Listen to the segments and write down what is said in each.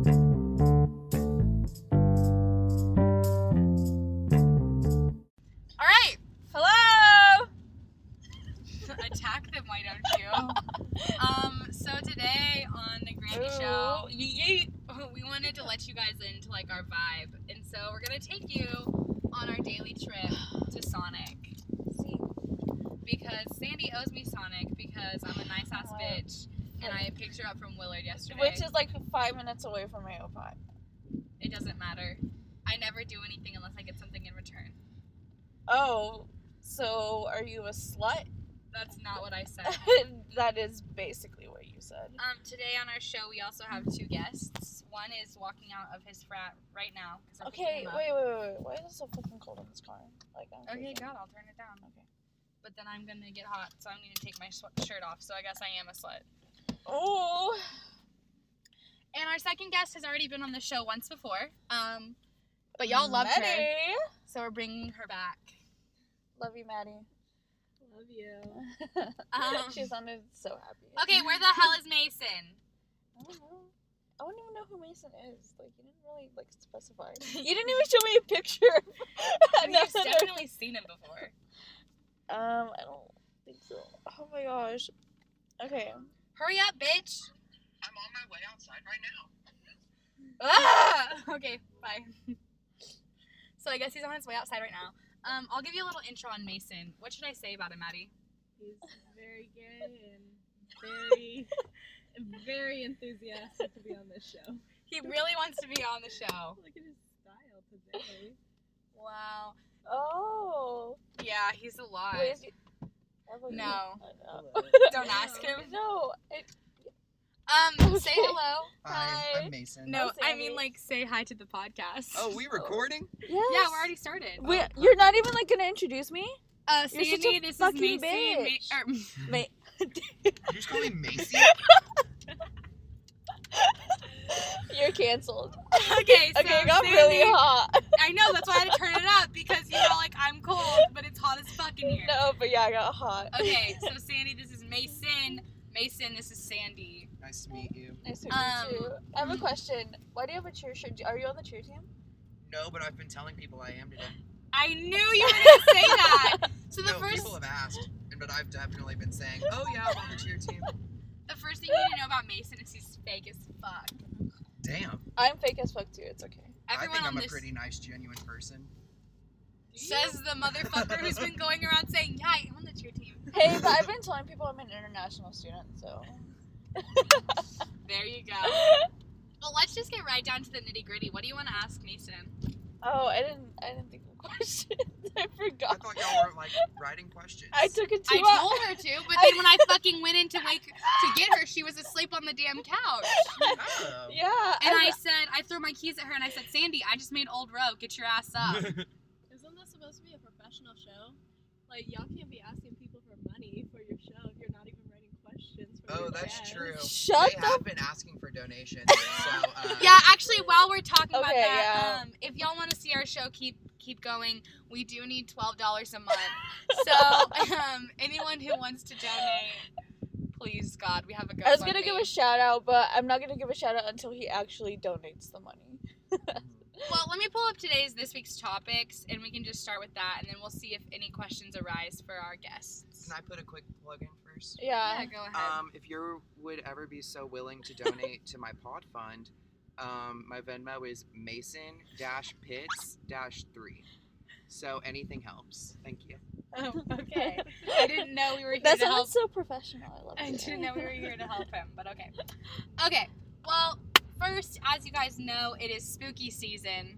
Alright! Hello! Attack them, why don't you? So today on the Granny Show, we wanted to let you guys into like our vibe. And so we're gonna take you on our daily trip to Sonic. Because Sandy owes me Sonic because I'm a nice ass bitch and I picked her up from Willard yesterday. Which is like 5 minutes away from my O5. It doesn't matter. I never do anything unless I get something in return. Oh, so are you a slut? That's not what I said. That is basically what you said. Today on our show we also have 2 guests. One is walking out of his frat right now. Okay, wait. Why is it so fucking cold in this car? Like, Okay, God, I'll turn it down. Okay. But then I'm gonna get hot, so I'm gonna take my shirt off. So I guess I am a slut. Oh. And our second guest has already been on the show once before. But y'all loved her, so we're bringing her back. Love you, Maddie. Love you. She sounded so happy. Okay, where the hell is Mason? I don't know. I don't even know who Mason is. Like, you didn't really, like, specify. You didn't even show me a picture. You've definitely seen him before. I don't think so. Oh my gosh. Okay. Hurry up, bitch. I'm on my way outside right now. Ah! Okay, bye. So I guess he's on his way outside right now. I'll give you a little intro on Mason. What should I say about him, Maddie? He's very gay and very enthusiastic to be on this show. He really wants to be on the show. Look at his style today. Wow. Oh. Yeah, he's a lot. Wait, is he... No. No. Don't ask him. No. Say hello. Hi, I'm Mason. No, Hi, I Sandy. mean like say hi to the podcast. Oh, we recording? Yes. Yeah, we're already started. Wait, you're not even like gonna introduce me? You're such Sandy, a this is fucking Macy. bitch. You just call me Macy? You're canceled. Okay, so Okay, it got Sandy, really hot. I know, that's why I had to turn it up because you know, like I'm cold, but it's hot as fuck in here. No, but yeah, I got hot. Okay, so Sandy, this is Mason. Mason, this is Sandy. Nice to meet you. Nice to meet you. I have a question. Why do you have a cheer shirt? Are you on the cheer team? No, but I've been telling people I am today. I knew you were gonna say that. So the No, first, people have asked, but I've definitely been saying, oh yeah, I'm on the cheer team. the first thing you need to know about Mason is he's fake as fuck. Damn. I'm fake as fuck too. It's okay. Everyone I think on I'm a this pretty nice, genuine person. says the motherfucker who's been going around saying, yeah, I'm on the cheer team. Hey, but I've been telling people I'm an international student, so. There you go. Well, let's just get right down to the nitty gritty. What do you want to ask Mason? Oh, I didn't think of questions. I I forgot. thought y'all were like writing questions. I took it too I told her to, but then when I fucking went in to get her, she was asleep on the damn couch. Oh. Yeah. And I said, I threw my keys at her and I said, Sandy, I just made Old Row. Get your ass up. Isn't this supposed to be a professional show? Like, y'all can't be asking people for money for your show if you're not even writing questions for Oh, your that's guests. true. Shut They the. have been asking for donations, so Yeah, actually, while we're talking about Okay, that, yeah. if y'all want to see our show keep going, we do need $12 a month. So, anyone who wants to donate, please, God, we have a GoFundMe. I was gonna give a shout out, but I'm not gonna give a shout out until he actually donates the money. Well, let me pull up this week's topics, and we can just start with that, and then we'll see if any questions arise for our guests. Can I put a quick plug in first? Yeah. Yeah, go ahead. If you would ever be so willing to donate to my pod fund, my Venmo is Mason-Pitts-3. So anything helps. Thank you. Oh, okay. I didn't know we were here That to help. sounds so professional. I love I it. didn't know we were here to help him, but okay. Okay, well, first, as you guys know, it is spooky season.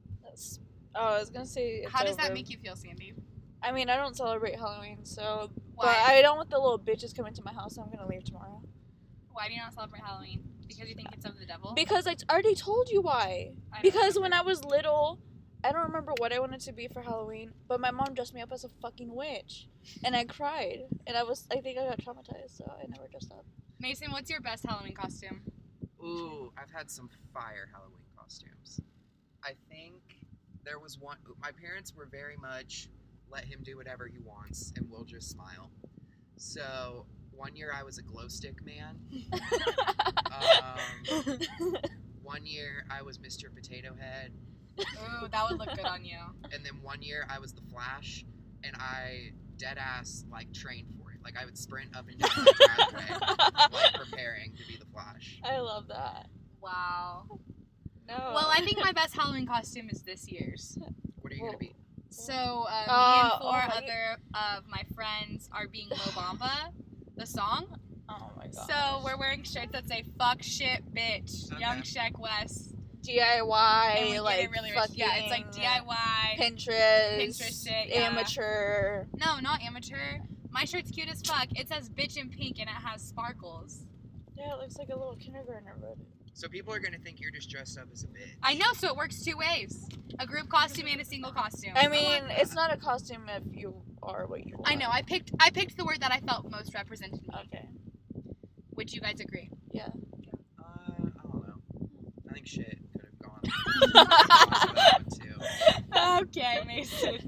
I was gonna say. It's How does that over. make you feel, Sandy? I mean, I don't celebrate Halloween, so. Why? But I don't want the little bitches coming to my house, so I'm gonna leave tomorrow. Why do you not celebrate Halloween? Because you think it's of the devil? Because I already told you why. I don't Because remember. when I was little, I don't remember what I wanted to be for Halloween, but my mom dressed me up as a fucking witch, and I cried, and I think I got traumatized, so I never dressed up. Mason, what's your best Halloween costume? Ooh, I've had some fire Halloween costumes. I think there was one. My parents were very much let him do whatever he wants, and we'll just smile. So one year I was a glow stick man. One year year I was Mr. Potato Head, Ooh, that would look good on you. and then one year I was the Flash, and I dead ass like trained for it. Like I would sprint up and down my driveway, like preparing to be the Flash. I love that. Wow. No. Well, I think my best Halloween costume is this year's. What are you gonna be? So, me and oh four my- other of my friends are being Mo Bamba, the song. Oh my god. So, we're wearing shirts that say fuck, shit, bitch, Okay. Young Sheck West. DIY, And we like get it really rich. fucking Yeah, it's like DIY. Pinterest shit, yeah. amateur. No, not amateur. My shirt's cute as fuck. It says bitch in pink and it has sparkles. Yeah, it looks like a little kindergartner, but So people are gonna think you're just dressed up as a bitch. I know, so it works two ways. A group costume and a single costume. I mean, it's not a costume if you are what you are. I know, I picked the word that I felt most represented me. Okay. Would you guys agree? Yeah. I don't know. I think shit could have gone. That one too. Okay, Mason.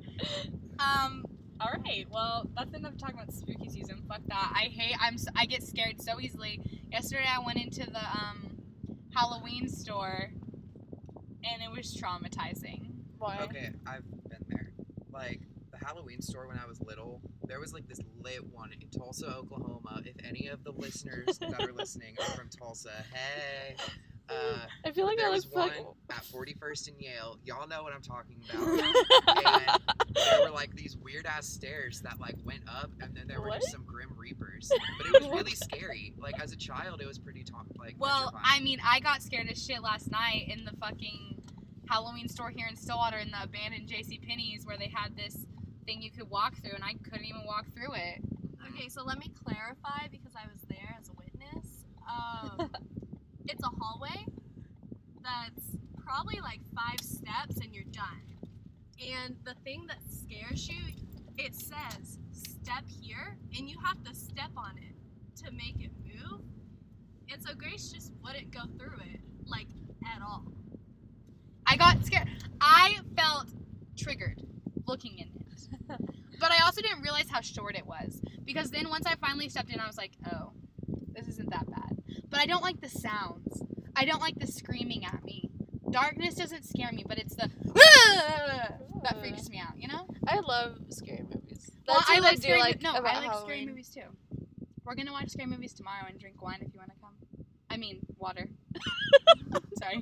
All right. Well, that's enough talking about spooky season. Fuck that. I get scared so easily. Yesterday, I went into the Halloween store, and it was traumatizing. Why? Okay, I've been there. Like the Halloween store when I was little, there was like this lit one in Tulsa, Oklahoma. If any of the listeners that are listening are from Tulsa, hey. I feel like there I was look one fucking. at 41st and Yale. Y'all know what I'm talking about. And there were like these weird ass stairs that like went up, and then there were What? just some grim reapers. But it was really scary. Like as a child, it was pretty Well, petrifying. I mean, I got scared as shit last night in the fucking Halloween store here in Stillwater in the abandoned JCPenney's where they had this thing you could walk through, and I couldn't even walk through it. Okay, so let me clarify because I was there as a witness. It's a hallway that's probably like 5 steps and you're done. And the thing that scares you, it says step here and you have to step on it to make it move. And so Grace just wouldn't go through it, like, at all. I got scared. I felt triggered looking in it. But I also didn't realize how short it was. Because then once I finally stepped in, I was like, oh, this isn't that bad. But I don't like the sounds. I don't like the screaming at me. Darkness doesn't scare me, but it's the that freaks me out, you know? I love scary movies. Well, That's I what like I do scary like no, about I like scary Halloween. movies too. We're gonna watch scary movies tomorrow and drink wine if you wanna come. I mean, water. Sorry.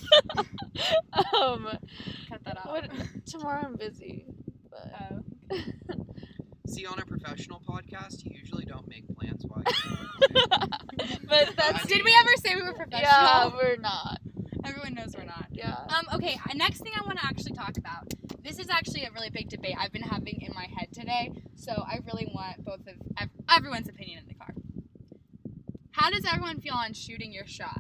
Cut that out. What, tomorrow I'm busy, but See, on a professional podcast, you usually don't make plans while but that's Did we ever say we were professional? yeah, we're not. Everyone knows we're not. Yeah. Okay, next thing I want to actually talk about. This is actually a really big debate I've been having in my head today, so I really want both of everyone's opinion in the car. How does everyone feel on shooting your shot?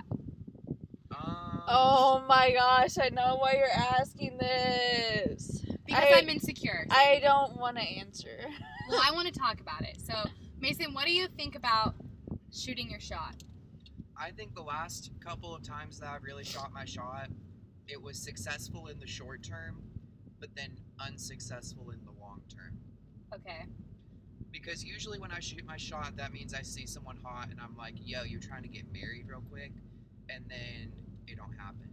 Oh my gosh, I know why you're asking this. Because I'm insecure. I don't want to answer. Well, I want to talk about it. So, Mason, what do you think about shooting your shot? I think the last couple of times that I've really shot my shot, it was successful in the short term, but then unsuccessful in the long term. Okay. Because usually when I shoot my shot, that means I see someone hot and I'm like, yo, you're trying to get married real quick, and then it don't happen.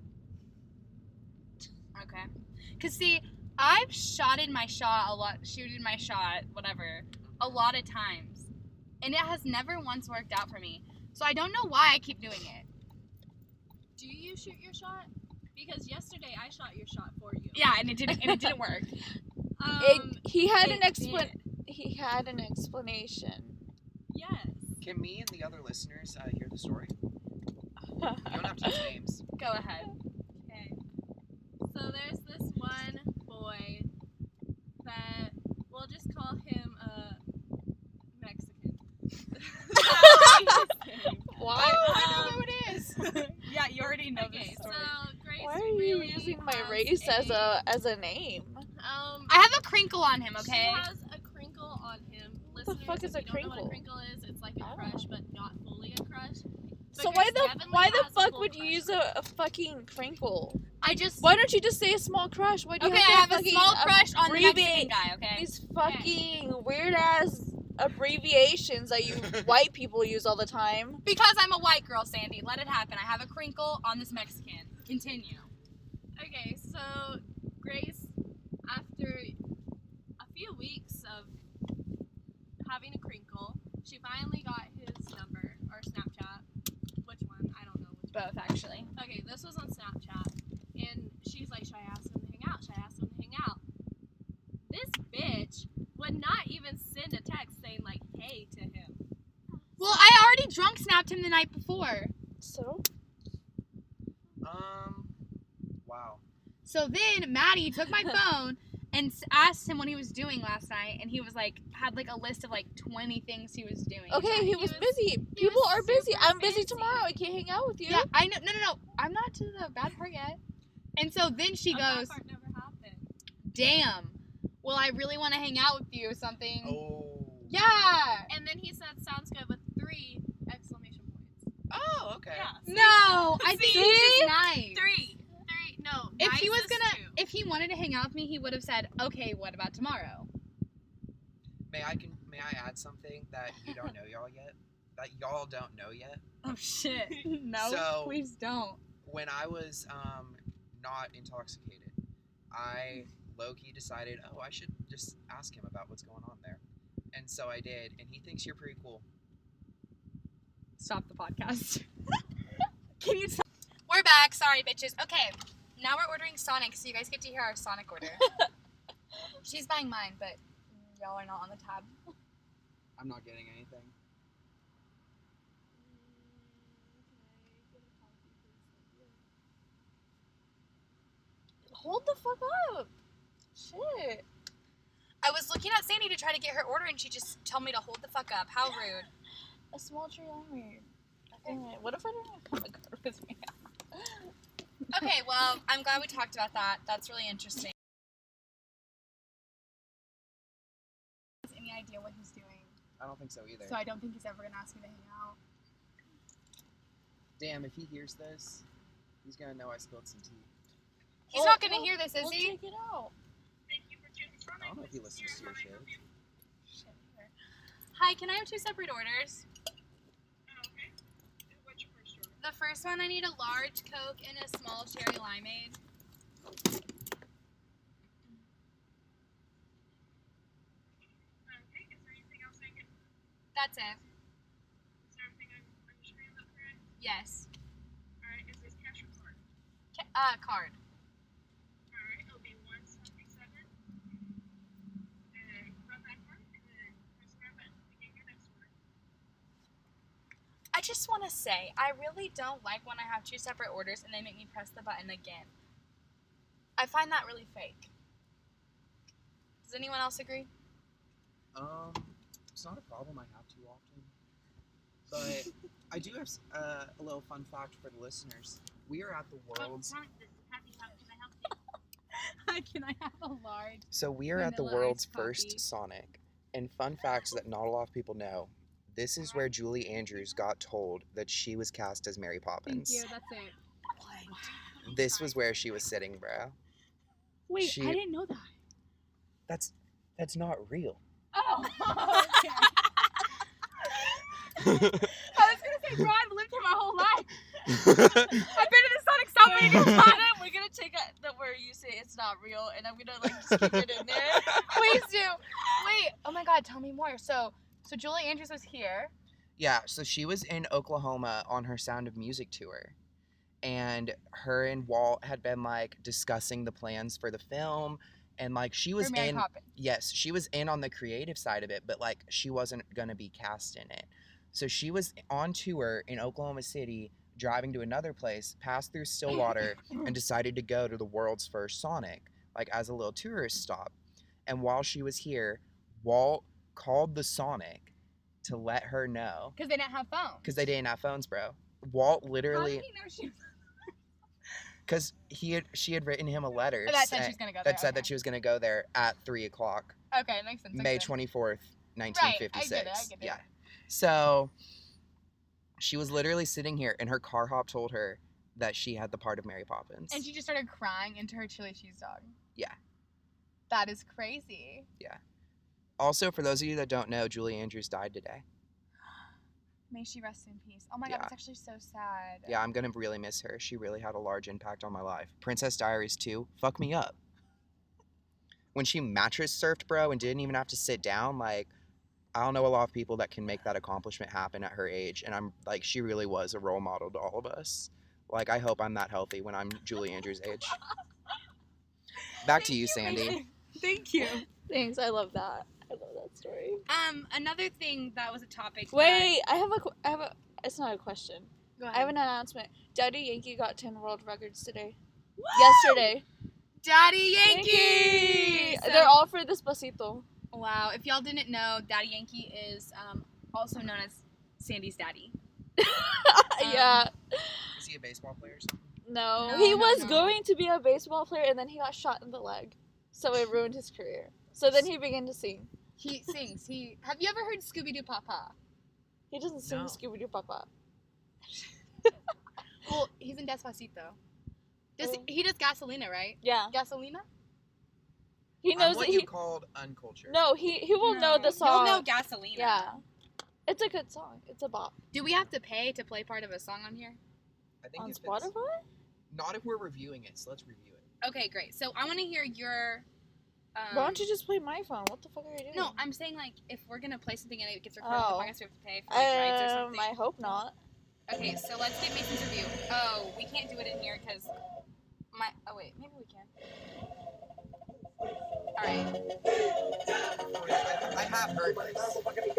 Okay. Because, see, I've shooted my shot, whatever, a lot of times. And it has never once worked out for me. So I don't know why I keep doing it. Do you shoot your shot? Because yesterday I shot your shot for you. Yeah, and it didn't work. He had it He had an explanation. Yes. Can me and the other listeners hear the story? You don't have to use names. Go ahead. Okay. So there's this one boy that we'll just call him Mexican. Why? Oh, I know who it is. Yeah, you already know Okay, the story. so Grace Why are you really using my has race as a name? I have a crinkle on him, okay? She has a crinkle on him. What the Listeners, fuck is if a you don't know what a crinkle? crinkle is, it's like a I don't crush, but not fully a crush. But So Grace definitely why the has a fuck full would you crush use on him. a fucking crinkle? I just... Why don't you just say a small crush? Why do you Okay, I have have to a small crush on the abbreviate Mexican guy, okay? these fucking weird ass abbreviations that you white people use all the time? Because I'm a white girl, Sandy. Let it happen. I have a crinkle on this Mexican. Continue. Okay, so Grace, after a few weeks of having a crinkle, she finally got his number or Snapchat. Which one? I don't know which one. Both, actually. Okay, this was on Snapchat, and she's like, should I ask him to hang out? Should I ask him to hang out? This bitch would not even send a text saying like, hey to him. Well, I already drunk snapped him the night before. So? Wow. So then Maddie took my phone and asked him what he was doing last night, and he was like, had like a list of like 20 things he was doing. Okay, he was busy. People are busy. I'm busy tomorrow. I can't hang out with you. Yeah, I know. No. I'm not to the bad part yet. And so then she goes, That part never happened. damn. Well, I really want to hang out with you or something. Oh. Yeah. And then he said, sounds good with 3 exclamation points. Oh, okay. Yeah. No, I think See? he's just nice. 3. No. If he was nicest gonna, 2. if he wanted to hang out with me, he would have said, okay, what about tomorrow? May I add something that you don't know y'all yet? That y'all don't know yet? Oh, shit. No, So- please don't. When I was not intoxicated, I low-key decided, oh, I should just ask him about what's going on there. And so I did, and he thinks you're pretty cool. Stop the podcast. Can you stop? We're back. Sorry, bitches. Okay, now we're ordering Sonic, so you guys get to hear our Sonic order. She's buying mine, but y'all are not on the tab. I'm not getting anything. Hold the fuck up. Shit. I was looking at Sandy to try to get her order, and she just told me to hold the fuck up. How rude. A small tree limeade. Okay, what if I don't have a card with me? Okay, well, I'm glad we talked about that. That's really interesting. Any idea what he's doing? I don't think so either. So I don't think he's ever gonna ask me to hang out. Damn, if he hears this, he's gonna know I spilled some tea. He's not gonna hear this, is We'll he? take it out. I don't know if he listens to your shit. Hi, can I have 2 separate orders? The first one, I need a large Coke and a small cherry limeade. That's it. Yes. Card. I just want to say, I really don't like when I have 2 separate orders and they make me press the button again. I find that really fake. Does anyone else agree? It's not a problem I have too often. But I do have a little fun fact for the listeners. We are at the world's... Can I have a large? So we are at the Vanilla world's iced coffee. first Sonic. And fun facts that not a lot of people know. This is where Julie Andrews got told that she was cast as Mary Poppins. Thank you, that's it. This was where she was sitting, bro. Wait, She- I didn't know that. That's not real. Oh, okay. I was gonna say, bro, I've lived here my whole life. I've been to the Sonic so many times. We're gonna take the where you say it's not real, and I'm gonna like just keep it in there. Please do. Wait, oh my god, tell me more. So Julie Andrews was here. Yeah, so she was in Oklahoma on her Sound of Music tour. And her and Walt had been like discussing the plans for the film. And like she was For Mary in Poppins. Yes, she was in on the creative side of it, but like she wasn't gonna be cast in it. So she was on tour in Oklahoma City, driving to another place, passed through Stillwater, and decided to go to the world's first Sonic, like as a little tourist stop. And while she was here, Walt called the Sonic to let her know, Because they didn't have phones. because they didn't have phones, bro. Walt How literally, did he know she was? because she had written him a letter Oh, that said she was gonna go there. that said that she was gonna go there at 3:00. Okay, makes sense. May makes sense. 24th, 1956. I get it. Yeah. So she was literally sitting here, and her car hop told her that she had the part of Mary Poppins. And she just started crying into her chili cheese dog. Yeah. That is crazy. Also, for those of you that don't know, Julie Andrews died today. May she rest in peace. Oh my Yeah. god, that's actually so sad. Yeah, I'm gonna really miss her. She really had a large impact on my life. Princess Diaries 2, fuck me up. When she mattress surfed, bro, and didn't even have to sit down, like, I don't know a lot of people that can make that accomplishment happen at her age, and I'm like, she really was a role model to all of us. Like, I hope I'm that healthy when I'm Julie Andrews' age. Back to you, Sandy. Thank you. Thanks, I love that. I love that story. Another thing that was a topic. Wait, I have a. It's not a question. Go I ahead. have an announcement. Daddy Yankee got 10 world records today. Yesterday. Daddy Yankee! So- They're all for Despacito. Wow, if y'all didn't know, Daddy Yankee is also known as Sandy's daddy. Yeah. Is he a baseball player or something? No. No, He no, was no. going to be a baseball player and then he got shot in the leg. So it ruined his career. So then he began to sing. He sings. Have you ever heard Scooby Doo Papa? He doesn't sing No. Scooby Doo Papa. Well, he's in Despacito. Oh. He does Gasolina, right? Yeah. Gasolina? He knows I'm what that you he. called uncultured. No, he will know the song. He'll know Gasolina. Yeah. It's a good song. It's a bop. Do we have to pay to play part of a song on here? I think On if it's- Spotify? Not if we're reviewing it, so let's review it. Okay, great. So I want to hear your. Why don't you just play my phone? What the fuck are you doing? No, I'm saying like if we're gonna play something and it gets recorded, Oh. I guess we have to pay for like, rights or something. I hope not. Okay, so let's get Mason's review. Oh, we can't do it in here because my. Oh wait, maybe we can. All right. I have heard this.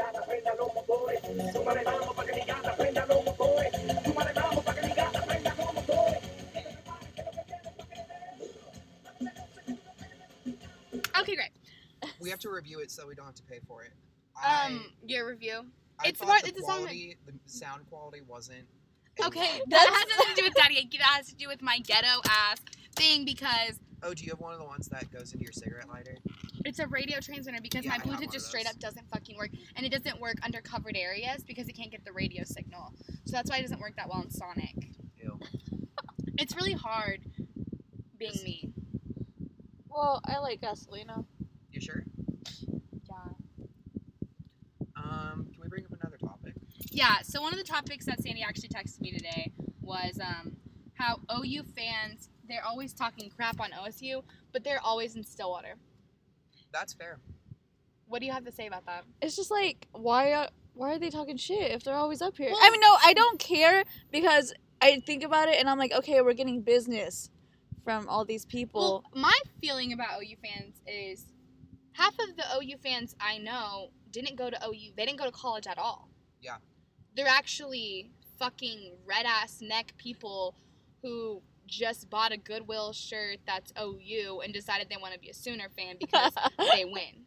Okay, great. We have to review it so we don't have to pay for it. Your review. I it's thought more- the it's a song that- quality, the sound quality wasn't. Okay, enough. that has nothing to do with Daddy Yankee. That has to do with my ghetto ass thing because Oh, do you have one of the ones that goes into your cigarette lighter? it's a radio transmitter because Yeah, my I have one Bluetooth of just straight those. up doesn't fucking work, and it doesn't work under covered areas because it can't get the radio signal. So that's why it doesn't work that well in Sonic. Ew. It's really hard being me. Well, I like Gasolina. You sure? Yeah. Can we bring up another topic? Yeah, so one of the topics that Sandy actually texted me today was how OU fans, they're always talking crap on OSU, but they're always in Stillwater. That's fair. What do you have to say about that? It's just like, why are they talking shit if they're always up here? Well- I mean, no, I don't care because I think about it and I'm like, okay, we're getting business from all these people. Well, my feeling about OU fans is half of the OU fans I know didn't go to OU. They didn't go to college at all. Yeah. They're actually fucking red-ass neck people who just bought a Goodwill shirt that's OU and decided they want to be a Sooner fan because they win.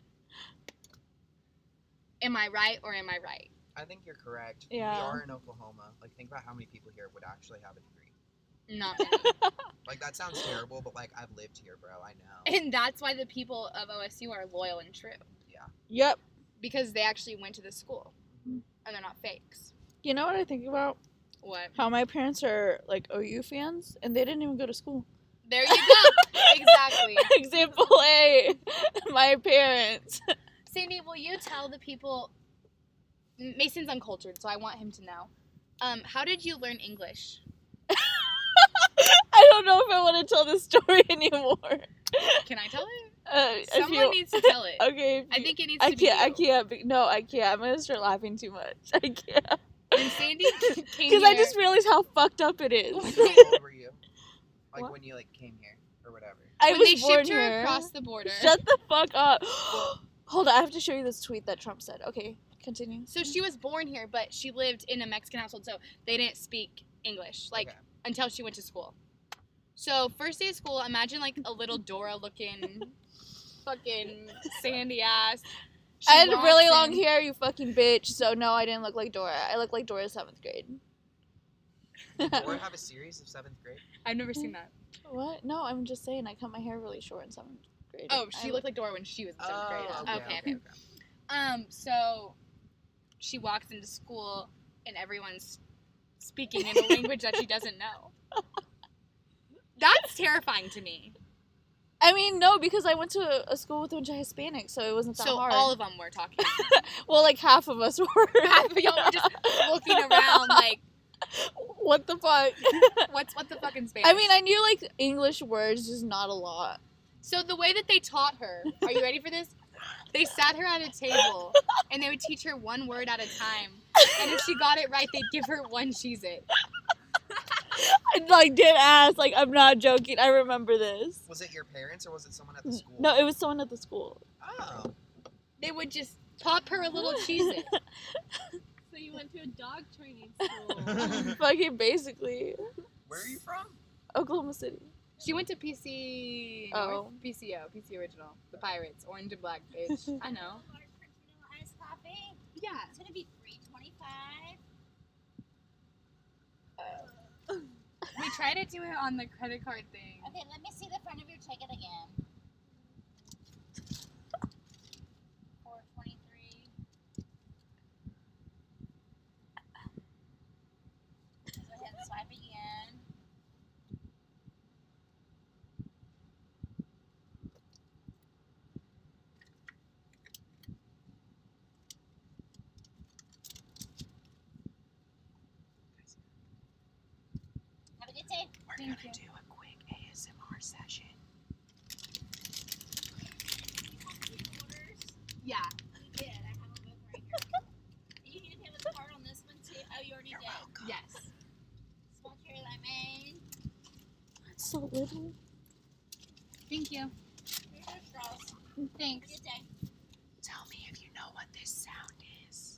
Am I right or am I right? I think you're correct. Yeah. We are in Oklahoma. Like, think about how many people here would actually have a degree. Not many. Like, that sounds terrible, but, like, I've lived here, bro. I know. And that's why the people of OSU are loyal and true. Yep. Because they actually went to the school. Mhm. And they're not fakes. You know what I think about? What? How my parents are like OU fans and they didn't even go to school. There you go. Exactly. Example A, my parents. Sandy, will you tell the people? Mason's uncultured, so I want him to know. How did you learn English? I don't know if I want to tell this story anymore. Can I tell it? If Someone you- needs to tell it. Okay. if I you- think it needs I to be can't. I you. can't. No, I can't. I'm gonna start laughing too much. I can't. When Sandy came Because I here- just realized how fucked up it is. Like, how old were you? Like, What? when you, like, came here or whatever. I when was they born shipped her here. across the border. Shut the fuck up. Hold on, I have to show you this tweet that Trump said. Okay, continue. So she was born here, but she lived in a Mexican household, so they didn't speak English, like, Okay. until she went to school. So, first day of school, imagine, like, a little Dora-looking, fucking sandy ass. She I had walks really long in- hair, you fucking bitch. So no, I didn't look like Dora. I look like Dora 7th grade. Did Dora have a series of 7th grade? I've never seen that. What? No, I'm just saying I cut my hair really short in 7th grade. Oh, I she looked like Dora when she was in 7th grade. Oh, Okay. So she walks into school and everyone's speaking in a language that she doesn't know. That's terrifying to me. I mean, no, because I went to a school with a bunch of Hispanics, so it wasn't that So hard. all of them were talking. Well, like half of us were. Half of y'all were just looking around like, what the fuck? what the fuck in Spanish? I mean, I knew like English words, just not a lot. So the way that they taught her, are you ready for this? They sat her at a table, and they would teach her one word at a time. And if she got it right, they'd give her one Cheez-It. I like did ask, like I'm not joking. I remember this. Was it your parents or was it someone at the school? No, it was someone at the school. Oh. They would just pop her a little Cheez-It. So you went to a dog training school. Fucking basically, Where are you from? Oklahoma City. She went to PC. Oh. PCO, PC Original, the Pirates, orange and black, bitch. I know. Iced coffee. Yeah. It's gonna be $3.25. We tried to do it on the credit card thing. Okay, let me see the front of your ticket again. $4.23. Go ahead and swipe again. Have a good day. We're Thank gonna you. do a quick ASMR session. Yeah. You did. I have a book right here. You can pay with a card on this one too. Oh, you already You're did. welcome. Yes. Small cherry lemonade. That's so little. Thank you. Here's your straws. Have a Thanks. good day. Tell me if you know what this sound is.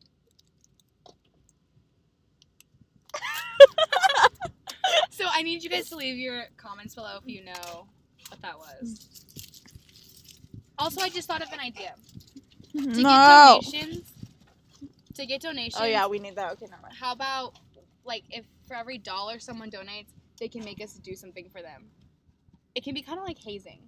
So I need you guys to leave your comments below if you know what that was. Also, I just thought of an idea. To No. get donations. Oh yeah, we need that. Okay, never mind. How about, like, if for every dollar someone donates, they can make us do something for them. It can be kind of like hazing.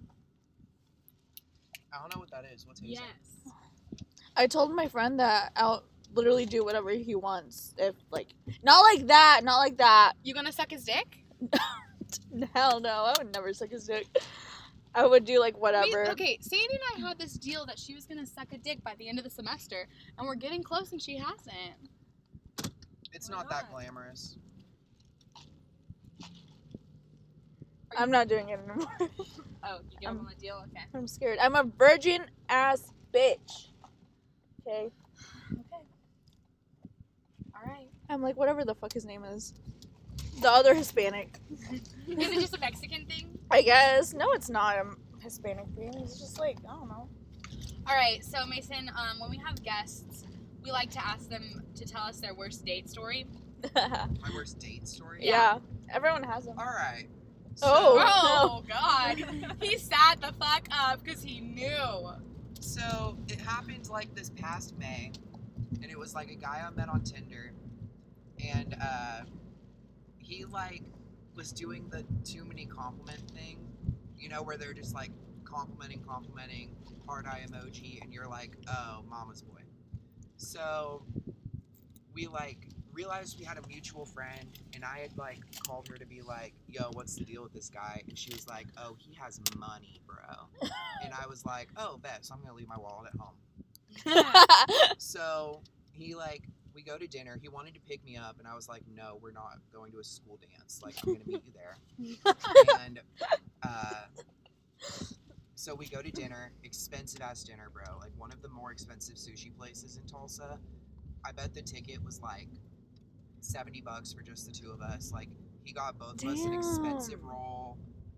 I don't know what that is. What's hazing? Yes. I told my friend that I'll literally do whatever he wants. If like, not like that, not like that. You gonna suck his dick? Hell no, I would never suck his dick. I would do like whatever. Okay, Sandy and I had this deal that she was gonna suck a dick by the end of the semester, and we're getting close and she hasn't. It's Why not that not? glamorous. I'm not doing it anymore. Oh, you give them a deal? Okay. I'm scared. I'm a virgin ass bitch. Okay. Okay. Alright. I'm like whatever the fuck his name is. The other Hispanic. Is it just a Mexican thing? I guess. No, it's not a Hispanic thing. It's just like, I don't know. Alright, so Mason, when we have guests, we like to ask them to tell us their worst date story. My worst date story? Yeah. Everyone has them. Alright. Oh. Oh, God. He sat the fuck up because he knew. So it happened like this past May, and it was like a guy I met on Tinder, and he like was doing the too many compliment thing, you know, where they're just like complimenting, heart eye emoji, and you're like, oh, mama's boy. So we like realized we had a mutual friend, and I had like called her to be like, yo, what's the deal with this guy? And she was like, oh, he has money, bro. And I was like, oh, bet, so I'm gonna leave my wallet at home. So he like, we go to dinner. He wanted to pick me up, and I was like, no, we're not going to a school dance. Like, I'm gonna meet you there. And so we go to dinner, expensive ass dinner, bro. Like one of the more expensive sushi places in Tulsa. I bet the ticket was like $70 for just the two of us. Like he got both of us an expensive Damn. roll.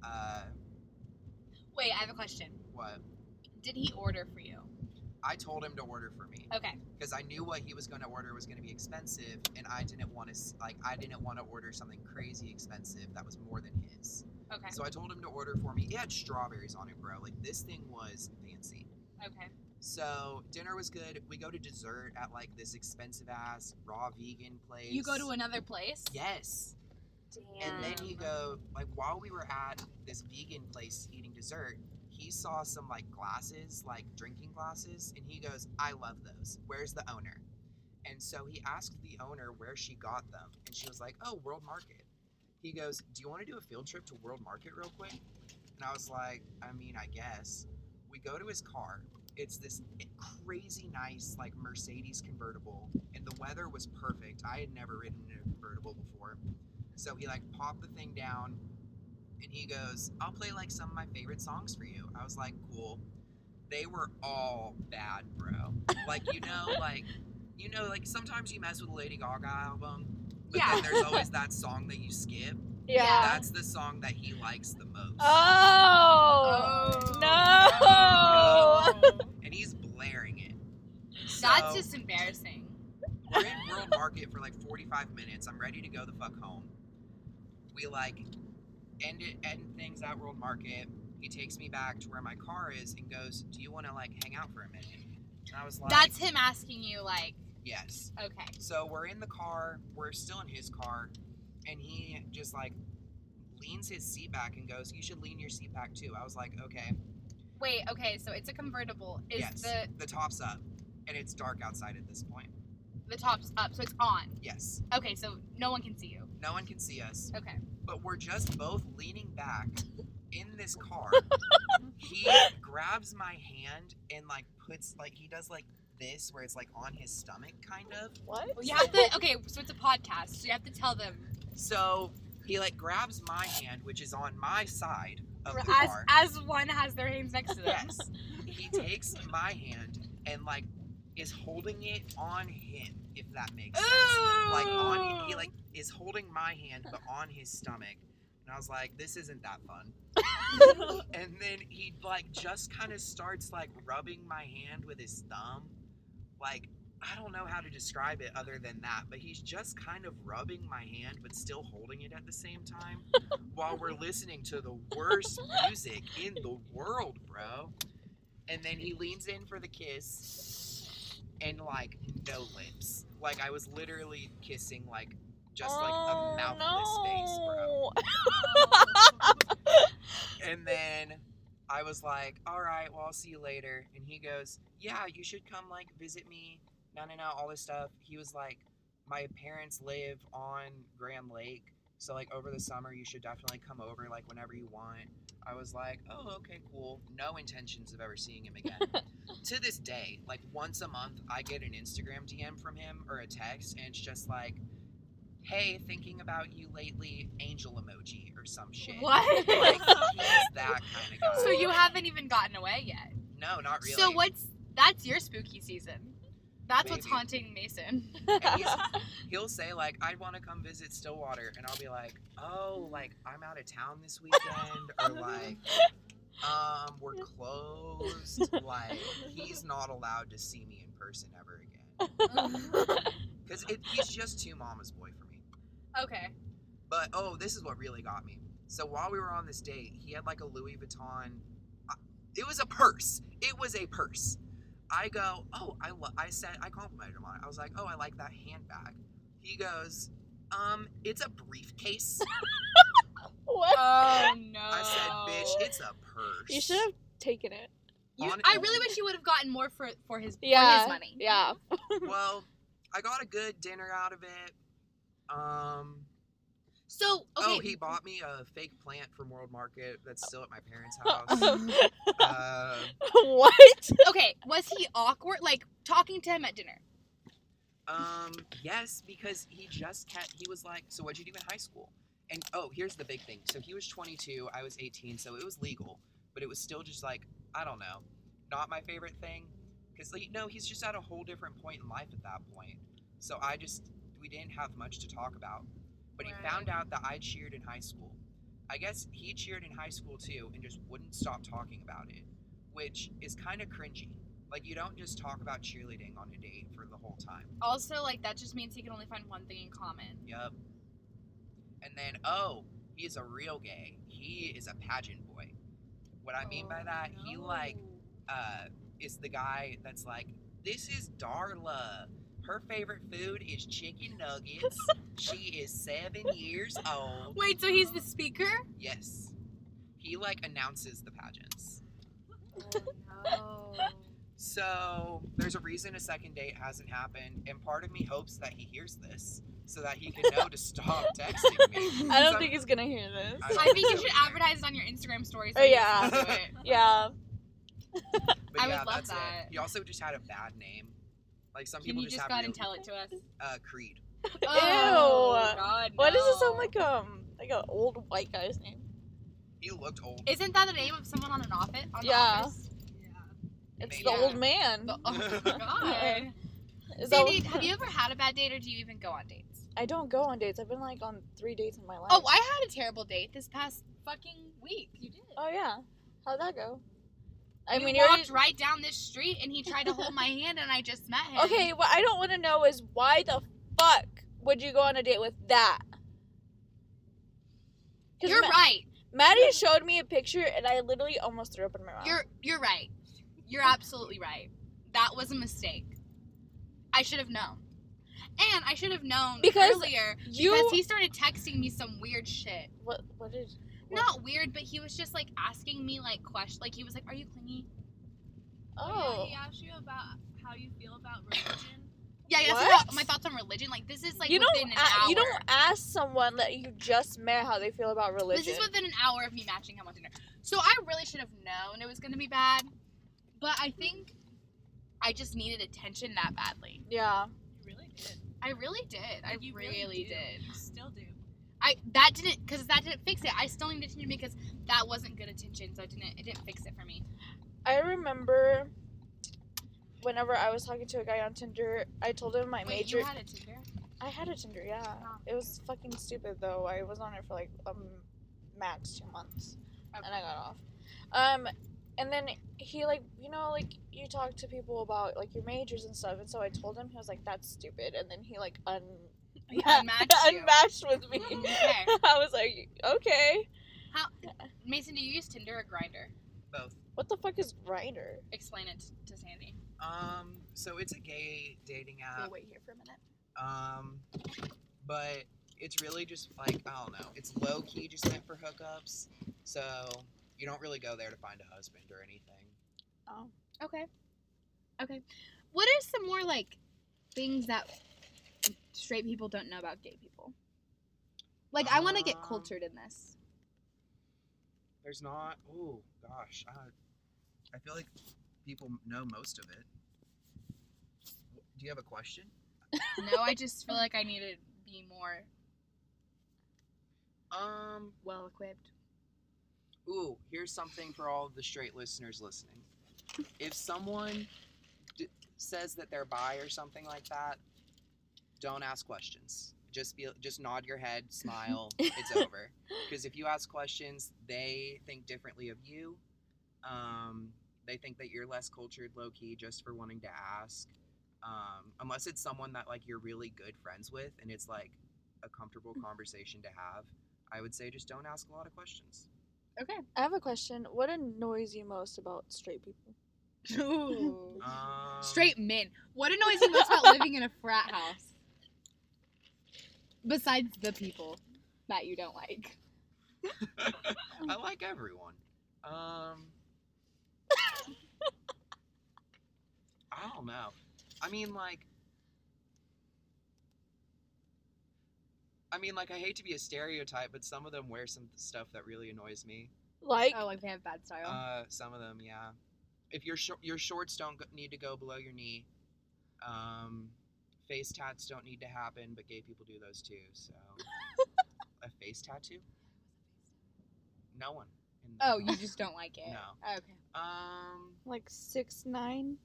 Wait, I have a question. What? Did he order for you? I told him to order for me Okay. because I knew what he was going to order was going to be expensive, and I didn't want to order something crazy expensive that was more than his. Okay. So I told him to order for me. It had strawberries on it, bro. Like this thing was fancy. Okay. So dinner was good. We go to dessert at like this expensive ass raw vegan place. You go to another place? Yes. Damn. And then you go, like, while we were at this vegan place eating dessert, he saw some, like, glasses, like, drinking glasses, and he goes, I love those. Where's the owner? And so he asked the owner where she got them, and she was like, oh, World Market. He goes, do you want to do a field trip to World Market real quick? And I was like, I mean, I guess. We go to his car. It's this crazy nice, like, Mercedes convertible. And the weather was perfect. I had never ridden in a convertible before. So he, like, popped the thing down. And he goes, I'll play, like, some of my favorite songs for you. I was like, cool. They were all bad, bro. Like, like, sometimes you mess with a Lady Gaga album. But Yeah. then there's always that song that you skip. Yeah. That's the song that he likes the most. Oh. No. And he's blaring it. That's So, just embarrassing. we're in World Market for like 45 minutes. I'm ready to go the fuck home. We like end things at World Market. He takes me back to where my car is and goes, do you want to like hang out for a minute? And I was like, That's him asking you, like, yes. okay. So we're in the car. We're still in his car. And he just like leans his seat back and goes, you should lean your seat back too. I was like, okay. Wait, okay, so it's a convertible. Is Yes. The top's up. And it's dark outside at this point. the top's up, so it's on. Yes. Okay, so no one can see you. No one can see us. Okay. But we're just both leaning back in this car. He grabs my hand and like puts like he does like this where it's like on his stomach kind of. What? Well, you have to. Okay, so it's a podcast, so you have to tell them So he like grabs my hand, which is on my side of the as car. as one has their hands next to them. Yes. He takes my hand and like is holding it on him, if that makes sense. Like on he like is holding my hand but on his stomach. And I was like, this isn't that fun. And then he like just kind of starts like rubbing my hand with his thumb. Like, I don't know how to describe it other than that, but he's just kind of rubbing my hand but still holding it at the same time while we're listening to the worst music in the world, bro. And then he leans in for the kiss and like no lips. Like I was literally kissing like just like a mouthless face, bro. And then I was like, all right, well, I'll see you later. And he goes, yeah, you should come, like, visit me. No, all this stuff. He was like, my parents live on Grand Lake. So, like, over the summer, you should definitely come over, like, whenever you want. I was like, oh, okay, cool. No intentions of ever seeing him again. To this day, like, once a month, I get an Instagram DM from him or a text, and it's just like, hey, thinking about you lately, angel emoji or some shit. What? Like, he's that kind of guy. So you haven't even gotten away yet. No, not really. So that's your spooky season. That's what's Maybe. haunting Mason. And he'll say, like, I want to come visit Stillwater. And I'll be like, oh, like, I'm out of town this weekend. Or, like, we're closed. Like, he's not allowed to see me in person ever again. Because he's just too mama's boy for me. Okay. But, oh, this is what really got me. So while we were on this date, he had, like, a Louis Vuitton. It was a purse. It was a purse. I go, oh, I complimented him on it. I was like, oh, I like that handbag. He goes, it's a briefcase. What? Oh no. I said, bitch, it's a purse. You should have taken it. I really wish you would have gotten more for his Yeah. money. Yeah. Well, I got a good dinner out of it. So okay. Oh, he bought me a fake plant from World Market that's still at my parents' house. What? Okay, was he awkward? Like talking to him at dinner? Yes, because he was like, so what'd you do in high school? And, oh, here's the big thing. So he was 22, I was 18, so it was legal. But it was still just like, I don't know, not my favorite thing. Because, like, no, he's just at a whole different point in life at that point. So we didn't have much to talk about. But he Right. found out that I cheered in high school. I guess he cheered in high school too and just wouldn't stop talking about it, which is kind of cringy. Like, you don't just talk about cheerleading on a date for the whole time. Also, like that just means he can only find one thing in common. Yep. And then, oh, he's a real gay. He is a pageant boy. What I mean by that, he like is the guy that's like, this is Darla. Her favorite food is chicken nuggets. She is 7 years old. Wait, so he's the speaker? Yes. He like announces the pageants. Oh no. So there's a reason a second date hasn't happened, and part of me hopes that he hears this. so that he can know to stop texting me. I don't Some- think he's gonna hear this. I don't I think you think should so either. advertise it on your Instagram stories. Oh, yeah. Do it. Yeah. But I yeah, would love that's that. it. He also just had a bad name. Like some Can people you just have go ahead real- and tell it to us? Creed. Oh, God, Why does it no. sound like an old white guy's name? He looked old. Isn't that the name of someone on an office? On Yeah. The office? It's Maybe. the Yeah. old man. Oh my God. Is that Sandy, what- have you ever had a bad date, or do you even go on dates? I don't go on dates. I've been like on 3 dates in my life. Oh, I had a terrible date this past fucking week. You did. Oh yeah. How'd that go? I We mean, walked right down this street, and he tried to hold my hand, and I just met him. okay. What I don't want to know is why the fuck would you go on a date with that? 'Cause You're right. Maddie showed me a picture, and I literally almost threw up in my mouth. You're right. You're absolutely right. That was a mistake. I should have known. And I should have known Because earlier you- because he started texting me some weird shit. What did? What? Not weird, but he was just like asking me like questions. Like he was like, "Are you clingy?" Oh. Yeah, he asked you about how you feel about religion. Yeah, that's What? about my thoughts on religion. Like this is like You within an hour. you don't ask someone that you just met how they feel about religion. This is within an hour of me matching him on Tinder. So I really should have known it was gonna be bad. But I think I just needed attention that badly. Yeah. You really did. I really did. I You really do. did. You still do. That didn't fix it. I still need attention because that wasn't good attention, so it didn't fix it for me. I remember whenever I was talking to a guy on Tinder, I told him my Wait, major. you had a Tinder? I had a Tinder, yeah. Oh. It was fucking stupid though. I was on it for like max 2 months, and I got off. And then he like you talk to people about like your majors and stuff, and so I told him, he was like, "That's stupid," and then he like Unmatched you. unmatched with me. Okay. I was like, okay. Mason, do you use Tinder or Grindr? Both. What the fuck is Grindr? Explain it to Sandy. So it's a gay dating app. We'll wait here for a minute. But it's really just like, I don't know. It's low key, just meant for hookups. So you don't really go there to find a husband or anything. Oh. Okay. What are some more like things that straight people don't know about gay people? Like, I want to get cultured in this. There's not. Oh gosh, I feel like people know most of it. Do you have a question? No, I just feel like I need to be more well equipped. Ooh, here's something for all of the straight listeners listening. If someone says that they're bi or something like that, don't ask questions. Just nod your head, smile, it's over. Because if you ask questions, they think differently of you. They think that you're less cultured, low-key, just for wanting to ask. Unless it's someone that like you're really good friends with and it's like a comfortable conversation to have, I would say just don't ask a lot of questions. Okay. I have a question. What annoys you most about straight people? Ooh. Um, Straight men. What annoys you most about living in a frat house? Besides the people that you don't like. I like everyone. I don't know. I mean, I hate to be a stereotype, but some of them wear some stuff that really annoys me. Like, Oh, like they have bad style. Some of them, yeah. If your shorts don't need to go below your knee. Face tats don't need to happen, but gay people do those too. So, a face tattoo? No one. Oh, you just don't like it. No. Okay. like 6ix9ine?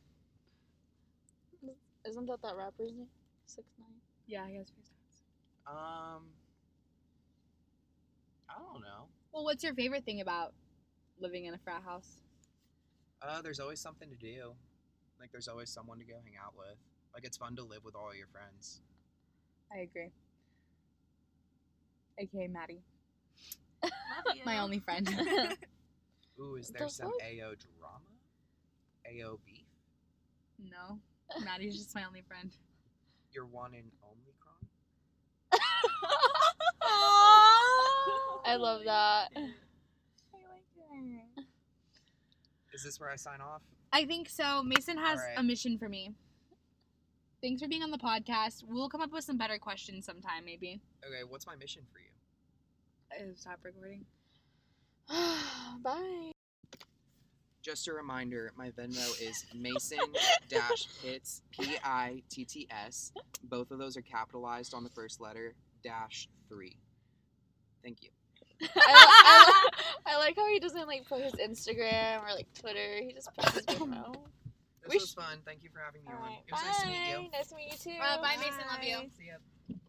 Isn't that rapper's name? 6ix9ine. Yeah, he has face tats. I don't know. Well, what's your favorite thing about living in a frat house? There's always something to do. Like, there's always someone to go hang out with. Like, it's fun to live with all your friends. I agree. AKA Maddie. Love you. My only friend. Ooh, is The there some fuck? AO drama? AO beef? No. Maddie's just my only friend. Your one and only Kron? I love that. Is this where I sign off? I think so. Mason has Alright. a mission for me. Thanks for being on the podcast. We'll come up with some better questions sometime, maybe. Okay, what's my mission for you? Stop recording. Bye. Just a reminder, my Venmo is Mason-Pitts, Pitts. Both of those are capitalized on the first letter, -3. Thank you. I like how he doesn't like put his Instagram or like Twitter. He just puts his Venmo. This was fun. Thank you for having me on. Alright, It was nice to meet you. Nice to meet you too. Bye, Mason. Love you. See ya.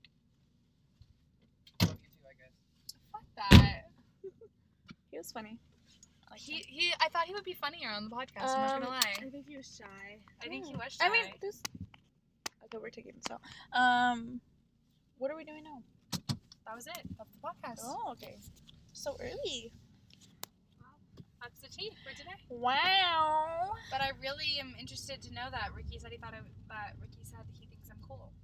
Love you too, I guess. Fuck that. He was funny. I like him. I thought he would be funnier on the podcast. I'm not gonna lie. I think he was shy. I think he was shy. I mean, this. I thought we were taking this out. What are we doing now? that was it. That's the podcast. Oh, okay. So early. That's the tea for today. Wow. But I really am interested to know that Ricky said he thinks I'm cool.